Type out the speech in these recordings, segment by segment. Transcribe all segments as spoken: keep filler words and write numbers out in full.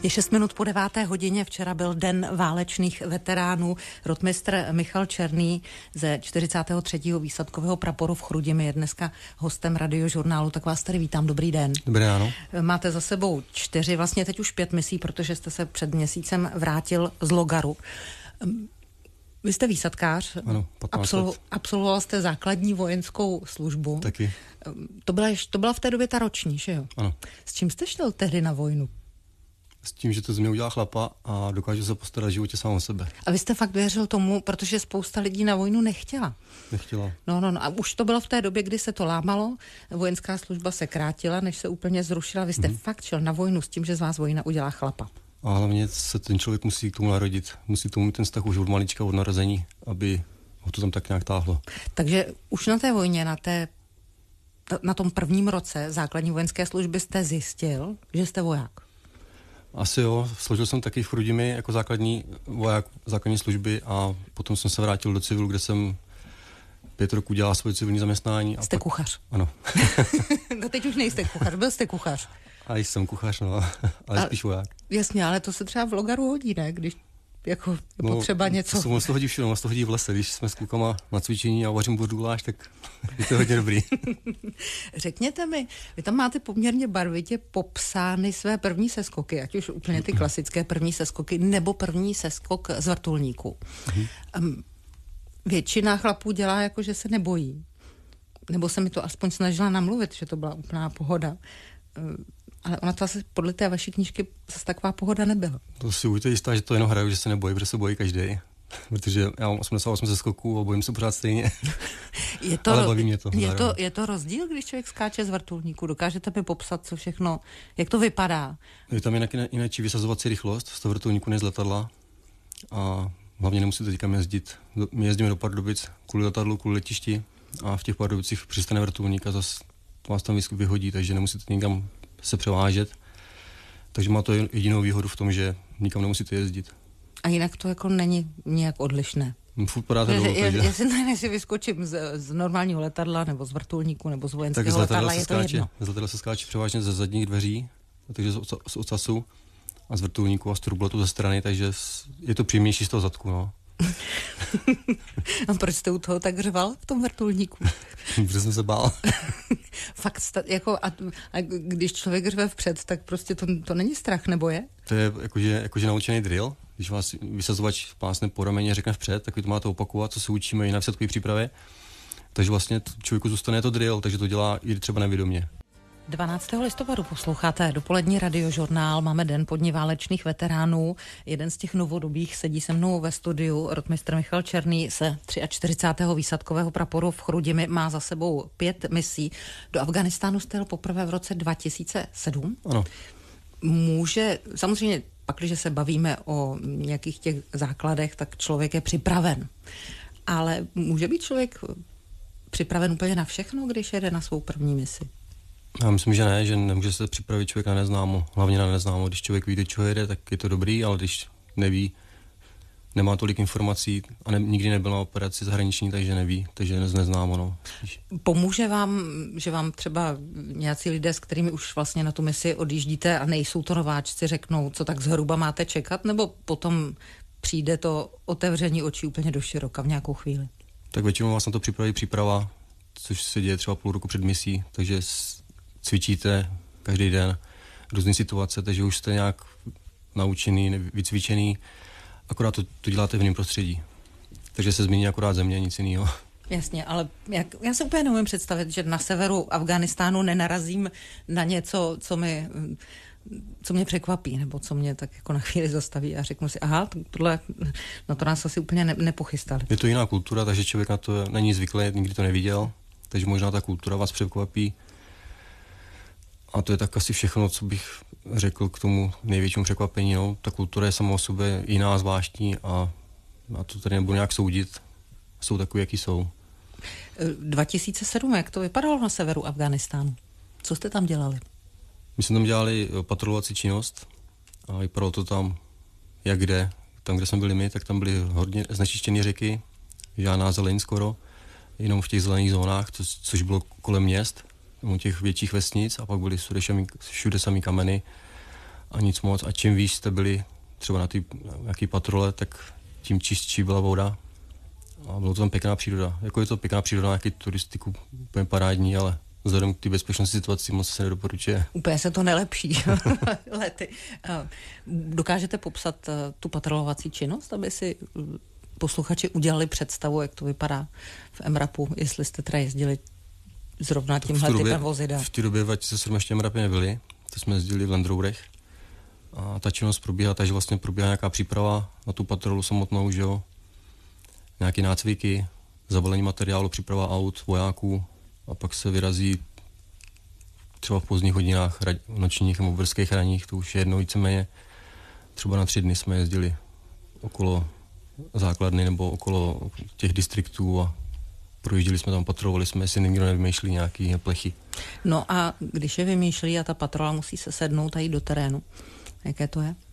Je šest minut po deváté hodině, včera byl Den válečných veteránů. Rotmistr Michal Černý ze čtyřicátého třetího výsadkového praporu v Chrudimi je dneska hostem Radiožurnálu, tak vás tady vítám, dobrý den. Dobrý ráno. Máte za sebou čtyři, vlastně teď už pět misí, protože jste se před měsícem vrátil z Logaru. Vy jste výsadkář, ano, absolvo, absolvoval jste základní vojenskou službu. Taky. To byla, to byla v té době ta roční, že jo? Ano. S čím jste šel tehdy na vojnu? S tím, že to z mě udělá chlapa a dokáže se postarat v životě sám o sebe. A vy jste fakt věřil tomu, protože spousta lidí na vojnu nechtěla. Nechtěla. No, no, no. A už to bylo v té době, kdy se to lámalo, vojenská služba se krátila, než se úplně zrušila. Vy jste mm-hmm. fakt šel na vojnu s tím, že z vás vojna udělá chlapa. A hlavně se ten člověk musí k tomu narodit. Musí k tomu mít ten vztah už od malička, od narození, aby ho to tam tak nějak táhlo. Takže už na té vojně, na té na tom prvním roce základní vojenské služby jste zjistil, že jste voják? Asi jo, složil jsem taky v Chrudimi jako základní voják základní služby a potom jsem se vrátil do civilu, kde jsem pět roků dělal svoje civilní zaměstnání. A jste pak... kuchař? Ano. No teď už nejste kuchař, byl jste kuchař. A jsem kuchař, no, ale a, spíš voják. Jasně, ale to se třeba v Logaru hodí, ne? Když jako je no, potřeba něco. To se hodí všude, to hodí v lese. Když jsme s klukama na cvičení a vařím borduláš, tak je to hodně dobrý. Řekněte mi, vy tam máte poměrně barvitě popsány své první seskoky, ať už úplně ty klasické první seskoky, nebo první seskok z vrtulníku. Mm-hmm. Um, většina chlapů dělá jako, že se nebojí. Nebo se mi to aspoň snažila namluvit, že to byla úplná pohoda. Um, Ale ona to asi podle té vaší knížky zase taková pohoda nebyla. To si buďte jistá, že to jenom hraju, že se nebojí, protože se bojí každý. Protože já mám osmdesát osm ze skoků a bojím se pořád stejně. Je to, ale baví mě to. Je to, je to rozdíl, když člověk skáče z vrtulníku? Dokážete mi popsat, co všechno, jak to vypadá? Je tam jinak jinak vysazovací rychlost z toho vrtulníku než z letadla. A hlavně nemusíte někam jezdit. My jezdíme do Pardubic kvůli letadlu, kvůli letišti a v těch Pardubicích přistane vrtulník a zase vás tam vyhodí, takže nemusíte nikam se převážet. Takže má to jedinou výhodu v tom, že nikam nemusíte jezdit. A jinak to jako není nějak odlišné. Furt podáte dolů, je, jestli ne, si vyskočím z, z normálního letadla, nebo z vrtulníku, nebo z vojenského letadla, je to skáče, jedno. Z letadla se skáče převážně ze zadních dveří, takže z, z ocasu a z vrtulníku a z turbuletu ze strany, takže je to příjemnější z toho zadku, no. A proč jste u toho tak řval v tom vrtulníku? Protože jsem se bál. Fakt, jako, a, a když člověk řve vpřed, tak prostě to, to není strach, nebo je? To je jakože, jakože naučený drill. Když vás vysazovač pásne po rameně řekne vpřed, tak vy to máte opakovat, co se učíme i na výsadkové přípravě. Takže vlastně člověku zůstane to drill, takže to dělá i třeba nevědomě. dvanáctého listopadu posloucháte dopolední Radiožurnál, máme Den po dni válečných veteránů. Jeden z těch novodobých sedí se mnou ve studiu, rotmistr Michal Černý se čtyřicátého třetího výsadkového praporu v Chrudimi má za sebou pět misí. Do Afghánistánu jste jel poprvé v roce dva tisíce sedm. Ano. Může, samozřejmě pak, když se bavíme o nějakých těch základech, tak člověk je připraven. Ale může být člověk připraven úplně na všechno, když jede na svou první misi? Já myslím, že ne, že nemůže se připravit člověk na neznámo, hlavně na neznámo. Když člověk ví, do čeho jede, tak je to dobrý, ale když neví, nemá tolik informací a ne, nikdy nebyl na operaci zahraniční, takže neví, takže neznámo. No. Pomůže vám, že vám třeba nějací lidé, s kterými už vlastně na tu misi odjíždíte a nejsou to nováčci, řeknou, co tak zhruba máte čekat, nebo potom přijde to otevření očí úplně do široka v nějakou chvíli? Tak většinou vás na to připraví příprava, což se děje třeba půl roku před misí, takže cvičíte každý den různé situace, takže už jste nějak naučený, vycvičený, akorát to, to děláte v jiném prostředí. Takže se změní akorát země, nic jiného. Jasně, ale jak, já se úplně neumím představit, že na severu Afghánistánu nenarazím na něco, co mi, co mě překvapí, nebo co mě tak jako na chvíli zastaví a řeknu si, aha, tohle, na to nás asi úplně ne, nepochystali. Je to jiná kultura, takže člověk na to není zvyklý, nikdy to neviděl, takže možná ta kultura vás překvapí. A to je tak asi všechno, co bych řekl k tomu největšímu překvapení. No. Ta kultura je sama o sobě jiná, zvláštní a já to tady nebudu nějak soudit. Jsou takový, jaký jsou. dva tisíce sedm, jak to vypadalo na severu Afghánistánu? Co jste tam dělali? My jsme tam dělali patrolovací činnost a vypadalo to tam, jak kde. Tam, kde jsme byli my, tak tam byly hodně znečištěné řeky, žádná zeleň skoro, jenom v těch zelených zónách, co, což bylo kolem měst, u těch větších vesnic, a pak byly všude, všude samý kameny a nic moc. A čím výš jste byli třeba na té nějaký patrole, tak tím čistší byla voda. A bylo to tam pěkná příroda. Jako je to pěkná příroda, nějaký turistiku, úplně parádní, ale vzhledem k té bezpečnostní situaci moc se nedoporučuje. Úplně se to nelepší. Lety. Dokážete popsat tu patrolovací činnost, aby si posluchači udělali představu, jak to vypadá v MRAPu, jestli jste teda jezdili zrovna tímhle typem vozidel? V té době dva tisíce sedm ještě MRAPy nebyly, to jsme jezdili v Land Roverech. A ta činnost probíhá, takže vlastně probíhá nějaká příprava na tu patrolu samotnou, že jo. Nějaké nácviky, zabalení materiálu, příprava aut, vojáků a pak se vyrazí třeba v pozdních hodinách, nočních nebo brzkých raních, to už je jedno víceméně. Třeba na tři dny jsme jezdili okolo základny nebo okolo těch distriktů a projížděli jsme tam, patrolovali jsme, jestli nikdo nevymýšlí nějaký plechy. No a když je vymýšlí a ta patrola musí se sednout a jít do terénu, jaké to je?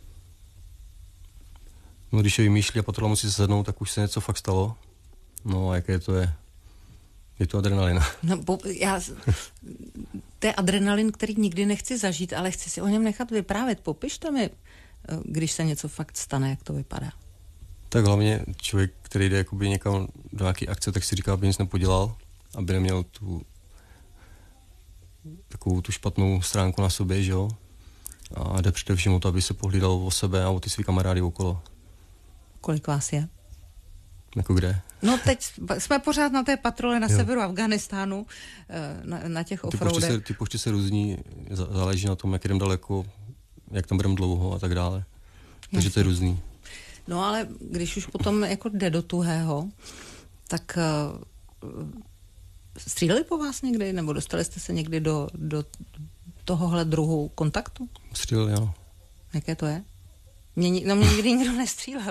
No když je vymýšlí a patrola musí se sednout, tak už se něco fakt stalo. No a jaké to je? Je to adrenalin. No, bo, já, to je adrenalin, který nikdy nechci zažít, ale chci si o něm nechat vyprávět. Popište mi, když se něco fakt stane, jak to vypadá. Tak hlavně člověk, který jde jakoby někam do nějaké akce, tak si říká, aby nic nepodělal, aby neměl tu takovou tu špatnou stránku na sobě, že jo. A jde především o to, aby se pohlídal o sebe a o ty svý kamarády okolo. Kolik vás je? Jako kde? No teď jsme pořád na té patrole na jo. severu Afghánistánu, na, na těch offroadech. Ty, ty počty se různí, záleží na tom, jak jdem daleko, jak tam budeme dlouho a tak dále. Takže to je různý. No ale když už potom jako jde do tuhého, tak uh, stříleli po vás někdy, nebo dostali jste se někdy do, do tohohle druhu kontaktu? Stříleli, jo. Jaké to je? Mě, no mě nikdy nikdo nestřílel.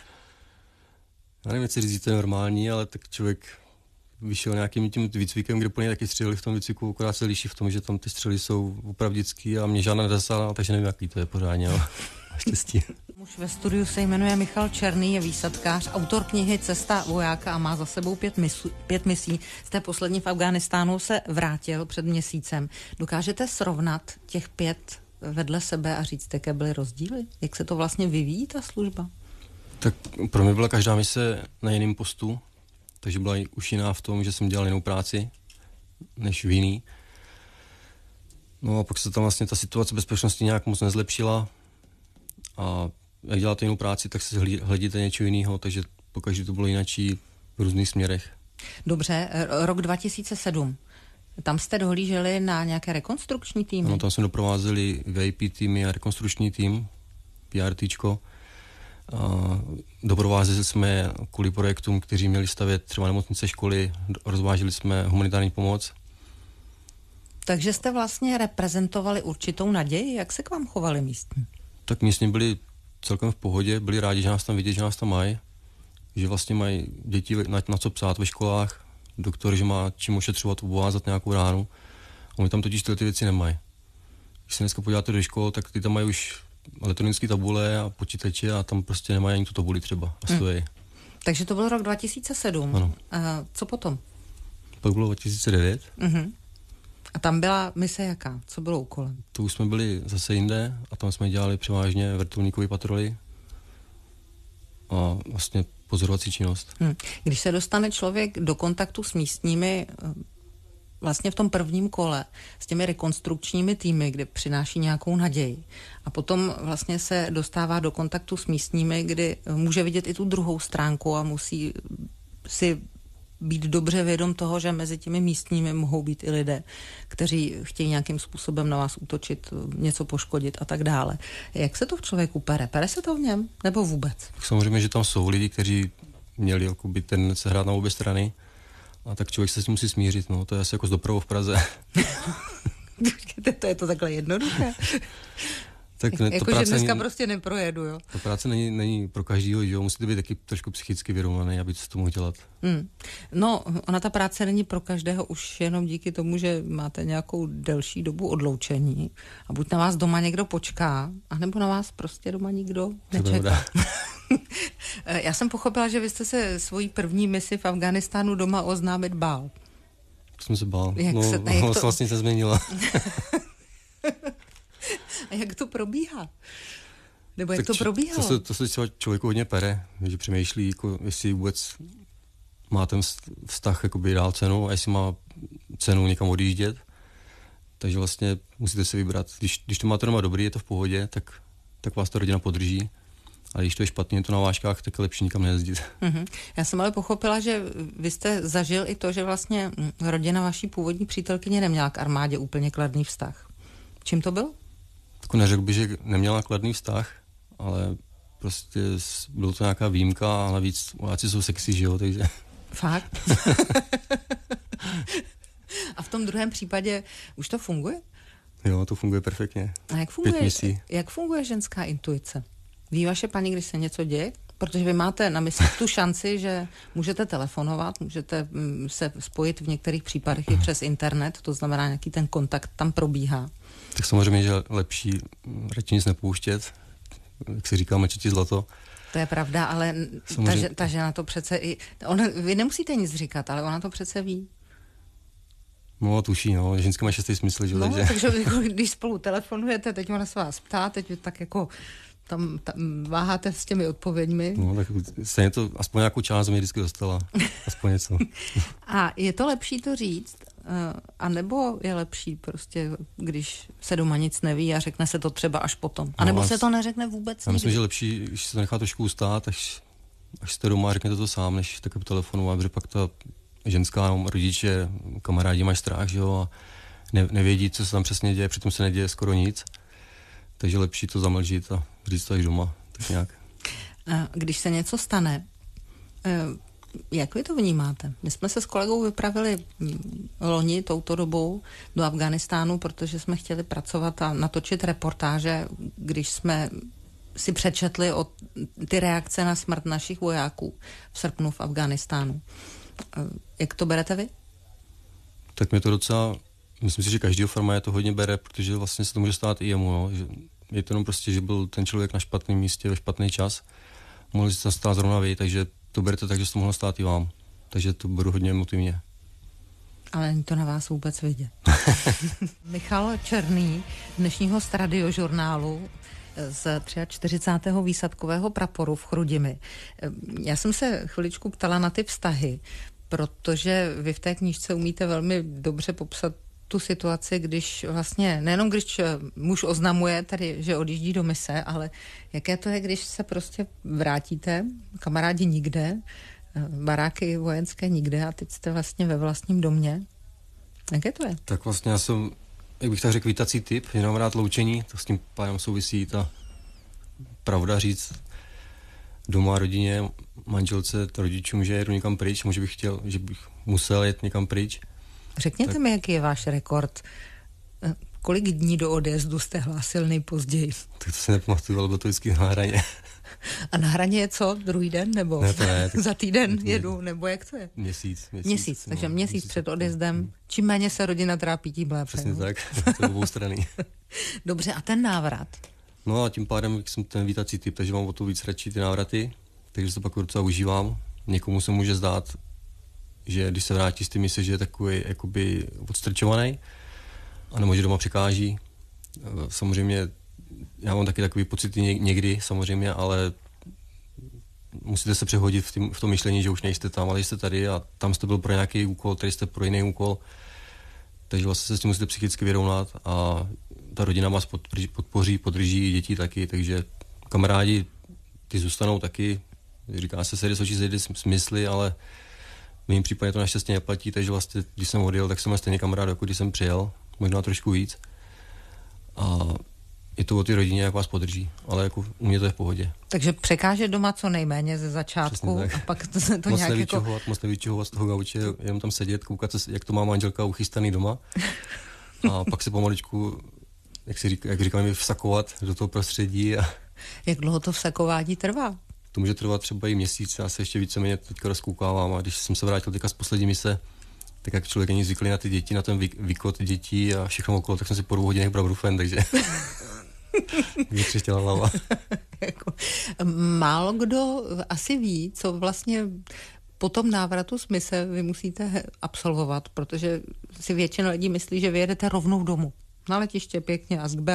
Já nevím, jestli říct, to je normální, ale tak člověk vyšel nějakým tím výcvikem, kde plně taky stříleli v tom výcviku, akorát se liší v tom, že tam ty střely jsou opravdický a mě žádná nezasáhla, takže nevím, jaký to je pořádně, ale štěstí. Muž ve studiu se jmenuje Michal Černý, je výsadkář, autor knihy Cesta vojáka a má za sebou pět, misu, pět misí. Z té poslední v Afghánistánu se vrátil před měsícem. Dokážete srovnat těch pět vedle sebe a říct, jaké byly rozdíly? Jak se to vlastně vyvíjí, ta služba? Tak pro mě byla každá mise na jiném postu, takže byla už jiná v tom, že jsem dělal jinou práci než v jiný. No a pak se tam vlastně ta situace bezpečnosti nějak moc nezlepšila a jak děláte jinou práci, tak se hledíte něco jiného, takže pokaždé to bylo jinačí v různých směrech. Dobře, rok dva tisíce sedm. Tam jste dohlíželi na nějaké rekonstrukční týmy? No, tam jsme doprovázeli V I P týmy a rekonstrukční tým, PRTčko. A doprovázeli jsme kvůli projektům, kteří měli stavět třeba nemocnice, školy, rozváželi jsme humanitární pomoc. Takže jste vlastně reprezentovali určitou naději? Jak se k vám chovali místní? Tak místní byli celkem v pohodě, byli rádi, že nás tam vidět, že nás tam mají, že vlastně mají děti na, na co psát ve školách, doktor, že má čím ošetřovat, uvázat nějakou ránu. Oni tam totiž tyhle ty věci nemají. Když se dneska podíváte do škol, tak ty tam mají už elektronické tabule a počítače a tam prostě nemají ani tu tabuli třeba a stojí. Hmm. Takže to byl rok dva tisíce sedm. Ano. A co potom? Pak bylo dva tisíce devět. Uh-huh. A tam byla mise jaká? Co bylo úkolem? To už jsme byli zase jinde a tam jsme dělali převážně vrtulníkové patroly a vlastně pozorovací činnost. Hmm. Když se dostane člověk do kontaktu s místními vlastně v tom prvním kole s těmi rekonstrukčními týmy, kde přináší nějakou naději a potom vlastně se dostává do kontaktu s místními, kdy může vidět i tu druhou stránku a musí si být dobře vědom toho, že mezi těmi místními mohou být i lidé, kteří chtějí nějakým způsobem na vás útočit, něco poškodit a tak dále. Jak se to v člověku pere? Pere se to v něm? Nebo vůbec? Tak samozřejmě, že tam jsou lidi, kteří měli jakoby ten se hrát na obě strany a tak člověk se s tím musí smířit. No. To je asi jako s dopravou v Praze. To je to takhle jednoduché. Tak ne, jako, že dneska není, prostě neprojedu, jo. Ta práce není, není pro každýho, že jo, musíte být taky trošku psychicky vyrovnaný, aby se to mohl dělat. Hmm. No, ona ta práce není pro každého už jenom díky tomu, že máte nějakou delší dobu odloučení a buď na vás doma někdo počká, anebo na vás prostě doma nikdo nečeká. Já jsem pochopila, že vy jste se svojí první misi v Afghánistánu doma oznámit bál. To jsem se bál. Jak no, se, no to... vlastně se změnila. A jak to probíhá? Nebo jak tak to či, probíhalo? To se, to se třeba člověku hodně pere, že přemýšlí, jako, jestli vůbec má ten vztah jakoby dál cenu a jestli má cenu někam odjíždět. Takže vlastně musíte si vybrat. Když, když to máte doma dobrý, je to v pohodě, tak, tak vás ta rodina podrží. A když to je špatně, je to na vážkách, tak je lepší nikam nejezdit. Mm-hmm. Já jsem ale pochopila, že vy jste zažil i to, že vlastně rodina vaší původní přítelkyně neměla k armádě úplně kladný vztah. Čím to bylo? Tak neřekl bych, že neměla kladný vztah, ale prostě bylo to nějaká výjimka a navíc Vojáci jsou sexy, že jo, takže... Fakt? A v tom druhém případě už to funguje? Jo, to funguje perfektně. A jak funguje, jak funguje ženská intuice? Ví vaše paní, když se něco děje? Protože vy máte na mysli tu šanci, že můžete telefonovat, můžete se spojit v některých případech i přes internet, to znamená, nějaký ten kontakt tam probíhá. Tak samozřejmě, že lepší radši nic nepouštět, jak se říká, mlčeti zlato. To je pravda, ale ta, ta žena to přece i... Ona, vy nemusíte nic říkat, ale ona to přece ví. No, tuší, no. Ženské má šestý smysl, že? No, takže... takže když spolu telefonujete, teď ona se vás ptá, teď vy tak jako tam, tam váháte s těmi odpověďmi. No, tak stejně to, aspoň nějakou část mě vždycky dostala. Aspoň něco. A je to lepší to říct? A nebo je lepší prostě, když se doma nic neví a řekne se to třeba až potom? A nebo no, se to neřekne vůbec Já myslím, nikdy? že je lepší, když se to nechá trošku ustát, až, až jste doma a řeknete to sám, než tak telefonovat, protože pak ta ženská, no, rodiče, kamarádi mají strach, že jo, a ne, nevědí, co se tam přesně děje, přitom se neděje skoro nic. Takže lepší to zamlžit a říct to až doma, tak nějak. A když se něco stane, jak vy to vnímáte? My jsme se s kolegou vypravili loni touto dobou do Afghánistánu, protože jsme chtěli pracovat a natočit reportáže, když jsme si přečetli o ty reakce na smrt našich vojáků v srpnu v Afghánistánu. Jak to berete vy? Tak mě to docela, myslím si, že každýho farmáře to hodně bere, protože vlastně se to může stát i jemu. No. Je to jenom prostě, že byl ten člověk na špatném místě ve špatný čas. Mohli se tam stát zrovna vy, takže to berete tak, že se to mohlo stát i vám. Takže to beru hodně emotivně. Ale není to na vás vůbec vidět. Michal Černý, dnešního z Radiožurnálu z čtyřicátého třetího výsadkového praporu v Chrudimi. Já jsem se chviličku ptala na ty vztahy, protože vy v té knížce umíte velmi dobře popsat tu situaci, když vlastně, nejenom když muž oznamuje tady, že odjíždí do mise, ale jaké to je, když se prostě vrátíte, kamarádi nikde, baráky vojenské nikde a teď jste vlastně ve vlastním domě. Jaké to je? Tak vlastně já jsem, jak bych tak řekl, vítací typ, jenom rád loučení, to s tím pádem souvisí ta pravda říct doma, rodině, manželce, rodičům, že jedu někam pryč, možná bych chtěl, že bych musel jet někam pryč. Řekněte tak mi, jaký je váš rekord. Kolik dní do odjezdu jste hlásil nejpozději? Tak to se nepamatuju, ale bylo to vždycky na hraně. A na hraně je co? Druhý den? Nebo ne, to ne, tak... za týden jedu? Nebo jak to je? Měsíc. Měsíc, měsíc takže no, měsíc, měsíc před odjezdem. Čím méně se rodina trápí, tím lépe. Přesně no? tak, to je obou strany. Dobře, a ten návrat? No a tím pádem jsem ten vítací typ, takže mám o to víc radši ty návraty, takže se pak docela užívám. Někomu se může zdát, že když se vrátí z ty mise, že je takový jakoby odstrčovaný, anebo že doma překáží. Samozřejmě já mám taky takový pocity někdy, samozřejmě, ale musíte se přehodit v, tým, v tom myšlení, že už nejste tam, ale jste tady a tam jste byl pro nějaký úkol, tady jste pro jiný úkol, takže vlastně se s tím musíte psychicky vyrovnat a ta rodina vás podpoří, podrží, děti taky, takže kamarádi, ty zůstanou taky, říká se, sejde z očí, sejde z mysli, ale v mém případě to naštěstí neplatí, takže vlastně, když jsem odjel, tak jsem měl stejně kamarád, jako když jsem přijel, možná trošku víc. A je to o ty rodině, jak vás podrží, ale jako u mě to je v pohodě. Takže překáže doma co nejméně ze začátku a pak to, to moc nějak nevyčuhovat, jako... Moc nevyčuhovat z toho gauče, jenom tam sedět, koukat, se, jak to má manželka uchystaný doma a pak se pomaličku, jak, si říká, jak říkáme, vsakovat do toho prostředí. A... Jak dlouho to vsakování trvá? To může trvat třeba i měsíc, já se ještě víceméně teďka rozkoukávám a když jsem se vrátil teďka z poslední mise, tak jak člověk není zvyklý na ty děti, na ten výkot dětí a všechno okolo, tak jsem si po dvou hodinách bral brufen, takže mě třeštěla hlava. Jako, málo kdo asi ví, co vlastně po tom návratu z mise vy musíte absolvovat, protože si většina lidí myslí, že vyjedete rovnou domů. Na letiště pěkně a zkbel,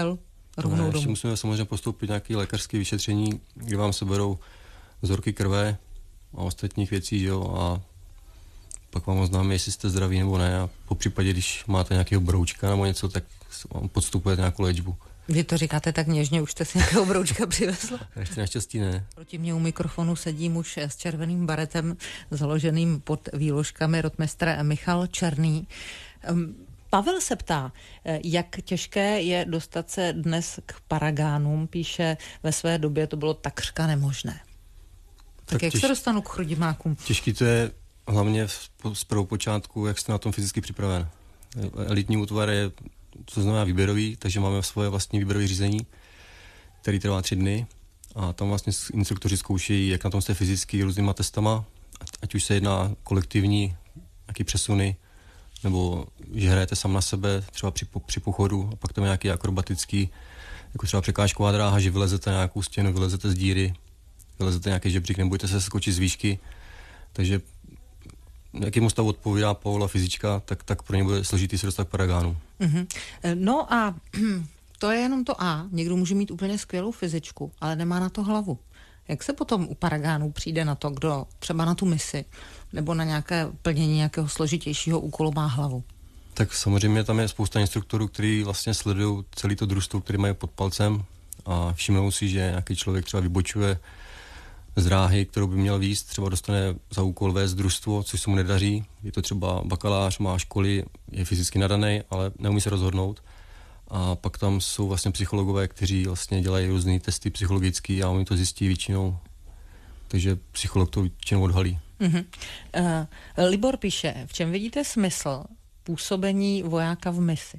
rovnou ne, domů? Ještě musíme samozřejmě postoupit nějaké lékařské vyšetření, kdy vám seberou vzorky krve a ostatních věcí, že jo, a pak vám oznámí, jestli jste zdraví nebo ne, a po případě, když máte nějakého broučka nebo něco, tak vám podstupujete nějakou léčbu. Vy to říkáte tak něžně, už jste si nějakého broučka přivezl? Ještě naštěstí ne. Proti mě u mikrofonu sedí muž s červeným baretem, založeným pod výložkami, rotmistr Michal Černý. Pavel se ptá, jak těžké je dostat se dnes k paragánům, píše, ve své době to bylo takřka nemožné. Tak, tak jak těž, se dostanu k chrudimákům? Těžký to je hlavně z prvopočátku, jak jste na tom fyzicky připraven. Elitní útvar je, to znamená výběrový, takže máme svoje vlastní výběrové řízení, který trvá tři dny a tam vlastně instruktoři zkoušejí, jak na tom jste fyzicky různýma testama, ať už se jedná kolektivní, jaký přesuny, nebo že hrajete sám na sebe, třeba při, při pochodu, a pak tam je nějaký akrobatický, jako třeba překážková dráha, že vylezete na nějakou stěnu, vylezete z díry, vylezete nějaký žebřík, nebojte se skočit z výšky, takže jakému stavu odpovídá Paula fyzička, tak, tak pro ně bude složitý se dostat k paragánu. Mm-hmm. No a to je jenom to A. Někdo může mít úplně skvělou fyzičku, ale nemá na to hlavu. Jak se potom u paragánů přijde na to, kdo třeba na tu misi nebo na nějaké plnění nějakého složitějšího úkolu má hlavu? Tak samozřejmě tam je spousta instruktorů, kteří vlastně sledují celý to družstvo, který mají pod palcem a všimnou si, že nějaký člověk třeba vybočuje z dráhy, kterou by měl vést, třeba dostane za úkol vést družstvo, což se mu nedaří. Je to třeba bakalář, má školy, je fyzicky nadaný, ale neumí se rozhodnout. A pak tam jsou vlastně psychologové, kteří vlastně dělají různé testy psychologické a oni to zjistí většinou. Takže psycholog to většinou odhalí. Uh-huh. Uh, Libor píše, v čem vidíte smysl působení vojáka v misi?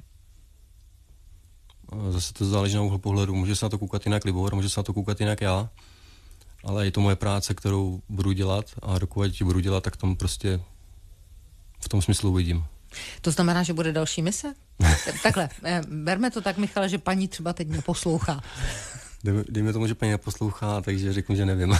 Zase to záleží na úhlu pohledu. Může se na to koukat jinak Libor, může se na to koukat jinak já, ale je to moje práce, kterou budu dělat a dokud ji budu dělat, tak tam prostě v tom smyslu uvidím. To znamená, že bude další mise? Takhle, berme to tak, Michale, že paní třeba teď neposlouchá. Dejme tomu, že paní neposlouchá, takže řeknu, že nevím.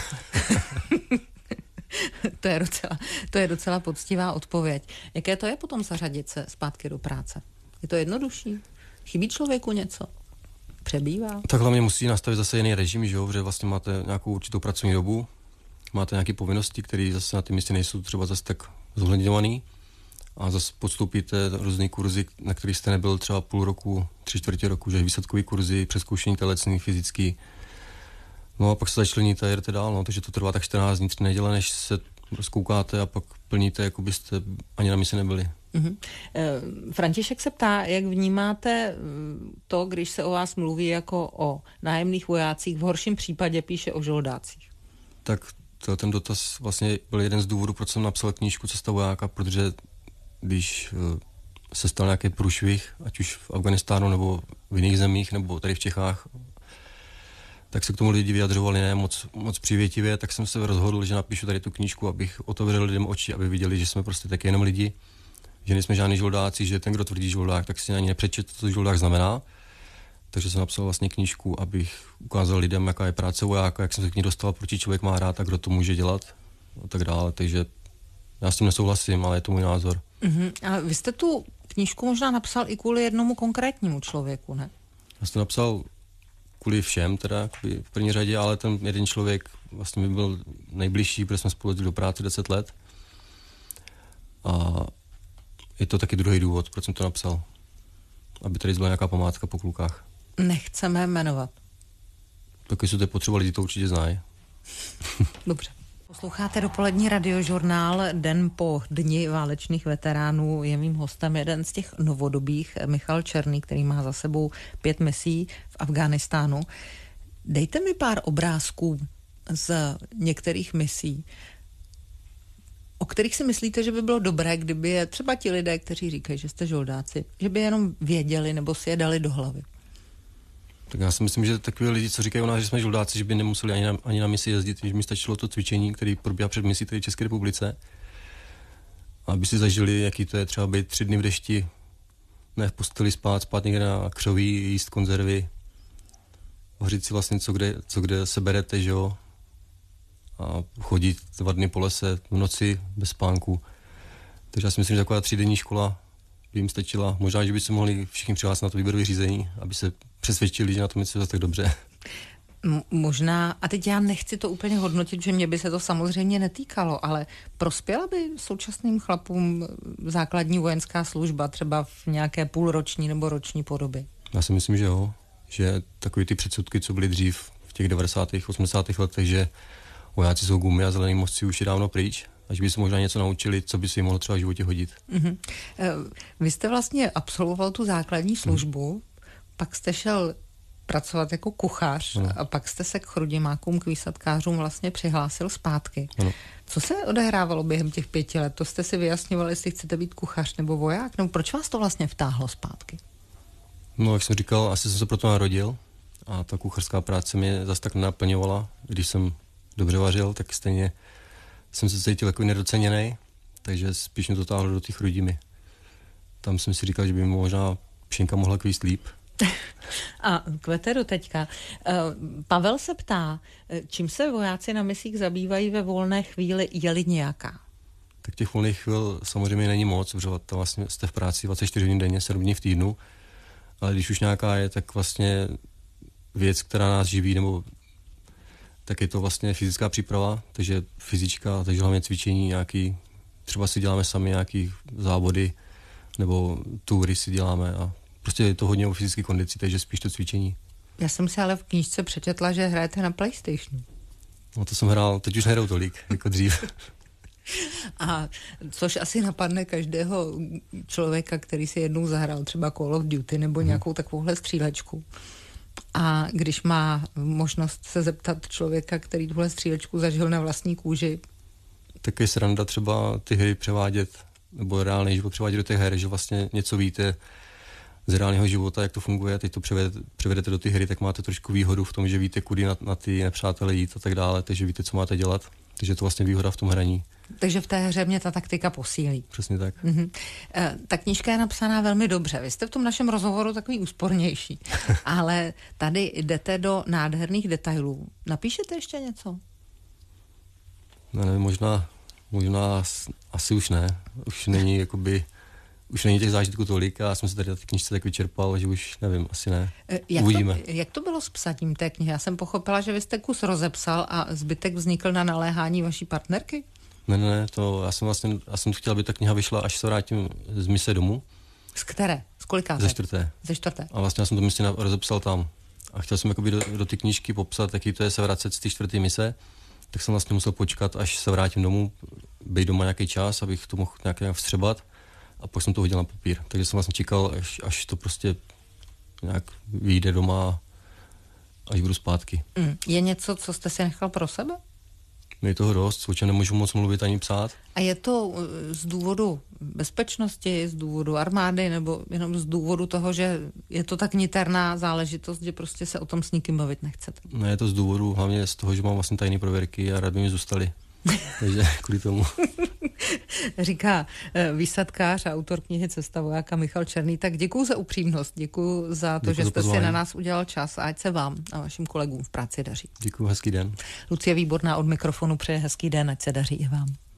To je docela, to je docela poctivá odpověď. Jaké to je potom zařadit se zpátky do práce? Je to jednodušší? Chybí člověku něco? Přebývá? Tak hlavně musí nastavit zase jiný režim, že jo, že vlastně máte nějakou určitou pracovní dobu, máte nějaké povinnosti, které zase na ty místě nejsou třeba zase tak zohledňované a zase podstoupíte různé kurzy, na kterých jste nebyl třeba půl roku, tři čtvrtě roku, že výsledkové kurzy, přezkoušení tělesný, fyzický. No a pak se začleníte a jedete dál, no, takže to trvá tak čtrnáct dní, tři neděle, než se zkoukáte a pak plníte, jako byste ani na misi nebyli. Mm-hmm. František se ptá, jak vnímáte to, když se o vás mluví jako o nájemných vojácích, v horším případě píše o žoldácích. Tak to, ten dotaz vlastně byl jeden z důvodů, proč jsem napsal knížku Cesta vojáka, protože když se stal nějaký průšvih, ať už v Afghánistánu nebo v jiných zemích, nebo tady v Čechách, tak se k tomu lidi vyjadřovali ne moc, moc přívětivě, tak jsem se rozhodl, že napíšu tady tu knížku, abych otevřel lidem oči, aby viděli, že jsme prostě taky jenom lidi, že nejsme žádný žoldáci, že ten, kdo tvrdí žoldák, tak si ani nepřečet, co žoldák znamená. Takže jsem napsal vlastně knížku, abych ukázal lidem, jaká je práce vojáka, jak jsem se k ní dostal, proč člověk má rád a kdo to může dělat a tak dále. Takže já s tím nesouhlasím, ale je to můj názor. Uh-huh. A vy jste tu knížku možná napsal i kvůli jednomu konkrétnímu člověku, ne? Já jsem to napsal kvůli všem, teda v první řadě, ale ten jeden člověk vlastně mi byl nejbližší, protože jsme spolu jezdili do práce deset let. A je to taky druhý důvod, proč jsem to napsal. Aby tady byla nějaká památka po klukách. Nechceme jmenovat. Tak jestli to je potřeba, lidi to určitě znají. Dobře. Posloucháte dopolední radiožurnál Den po dni válečných veteránů. Je mým hostem jeden z těch novodobých, Michal Černý, který má za sebou pět misí v Afghánistánu. Dejte mi pár obrázků z některých misí, o kterých si myslíte, že by bylo dobré, kdyby je třeba ti lidé, kteří říkají, že jste žoldáci, že by jenom věděli nebo si je dali do hlavy. Tak já si myslím, že takový lidi, co říkají o nás, že jsme žoldáci, že by nemuseli ani na, ani na misi jezdit, že mi stačilo to cvičení, který probíhá před misí tady v České republice, aby si zažili, jaký to je třeba být tři dny v dešti, ne v posteli spát, spát někde na křoví, jíst konzervy, vařit si vlastně co kde, co kde se berete, že jo, a chodit dva dny po lese v noci bez spánku. Takže já si myslím, že taková třídenní škola by jim stačila. Možná, že by se mohli všichni přihlásit na to výběrové řízení, aby se přesvědčili, že na tom je zase tak dobře. M- možná, a teď já nechci to úplně hodnotit, že mě by se to samozřejmě netýkalo, ale prospěla by současným chlapům základní vojenská služba třeba v nějaké půlroční nebo roční podobě? Já si myslím, že jo. Že takový ty předsudky, co byly dřív v těch devadesátých, osmdesátých letech, že vojáci jsou gumy a zelený mozci už je dávno pryč, až by se možná něco naučili, co by se jim mohlo třeba v životě hodit. Mm-hmm. Vy jste vlastně absolvoval tu základní službu, mm. pak jste šel pracovat jako kuchař ano. a pak jste se k chrudimákům, k výsadkářům vlastně přihlásil zpátky. Ano. Co se odehrávalo během těch pěti let? To jste si vyjasňovali, jestli chcete být kuchař nebo voják? Nebo proč vás to vlastně vtáhlo zpátky? No, jak jsem říkal, asi jsem se proto narodil a ta kuchařská práce mě zase tak naplňovala. Když jsem dobře vařil, tak stejně jsem se cítil jako nedoceněnej, takže spíš mě to táhlo do těch Chrudimi. Tam jsem si říkal, že by mi možná pšenka mohla kvíst líp. A k veteru teďka. Pavel se ptá, čím se vojáci na misích zabývají ve volné chvíli, je-li nějaká? Tak těch volných chvíl samozřejmě není moc, protože tam vlastně jste v práci dvacet čtyři hodin denně, sedm dní v týdnu, ale když už nějaká je, tak vlastně věc, která nás živí, nebo tak je to vlastně fyzická příprava, takže fyzička, takže hlavně cvičení nějaký, třeba si děláme sami nějaký závody, nebo tury si děláme a prostě je to hodně o fyzické kondici, takže spíš to cvičení. Já jsem si ale v knížce přečetla, že hrajete na PlayStationu. No to jsem hrál, teď už nehraju tolik, jako dřív. A což asi napadne každého člověka, který si jednou zahrál třeba Call of Duty nebo hmm. nějakou takovouhle střílečku. A když má možnost se zeptat člověka, který tuhle střílečku zažil na vlastní kůži. Tak je sranda třeba ty hry převádět, nebo reálný život převádět do těch her, že vlastně něco víte z reálného života, jak to funguje, teď to převedete, převedete do ty hry, tak máte trošku výhodu v tom, že víte, kudy na, na ty nepřátelé jít a tak dále, takže víte, co máte dělat. Takže to vlastně výhoda v tom hraní. Takže v té hře mě ta taktika posílí. Přesně tak. Mm-hmm. E, ta knížka je napsaná velmi dobře. Vy jste v tom našem rozhovoru takový úspornější, ale tady jdete do nádherných detailů. Napíšete ještě něco? No nevím, možná, možná asi už ne. Už není jakoby... Už není těch zážitků tolik a já jsem se tady na té knižce tak vyčerpal, že už nevím, asi ne. Jak Uvidíme. To, jak to bylo s psaním té knihy? Já jsem pochopila, že vy jste kus rozepsal a zbytek vznikl na naléhání vaší partnerky? Ne, ne, ne, to já jsem vlastně, já jsem chtěl, aby ta kniha vyšla, až se vrátím z mise domů. Z které? Z kolikáté? Ze čtvrté. Ze čtvrté. A vlastně já jsem to mise rozepsal tam. A chtěl jsem jakoby do, do ty knížky popsat, jaký to je se vracet z té čtvrté mise, tak jsem vlastně musel počkat, až se vrátím domů, být doma nějaký čas, abych to mohl nějak, nějak vstřebat. A pak jsem to hodil na papír. Takže jsem vlastně čekal, až, až to prostě nějak vyjde doma, až budu zpátky. Mm. Je něco, co jste si nechal pro sebe? Je toho dost, o čem nemůžu moc mluvit ani psát. A je to z důvodu bezpečnosti, z důvodu armády, nebo jenom z důvodu toho, že je to tak niterná záležitost, že prostě se o tom s nikým bavit nechcete? Ne, je to z důvodu, hlavně z toho, že mám vlastně tajné prověrky a rád by mi zůstaly. Takže kvůli tomu. Říká výsadkář a autor knihy Cesta vojáka Michal Černý. Tak děkuju za upřímnost, děkuju za to, děkuju že jste si na nás udělal čas a ať se vám a vašim kolegům v práci daří. Děkuju, hezký den. Lucie Výborná od mikrofonu přeje hezký den, ať se daří i vám.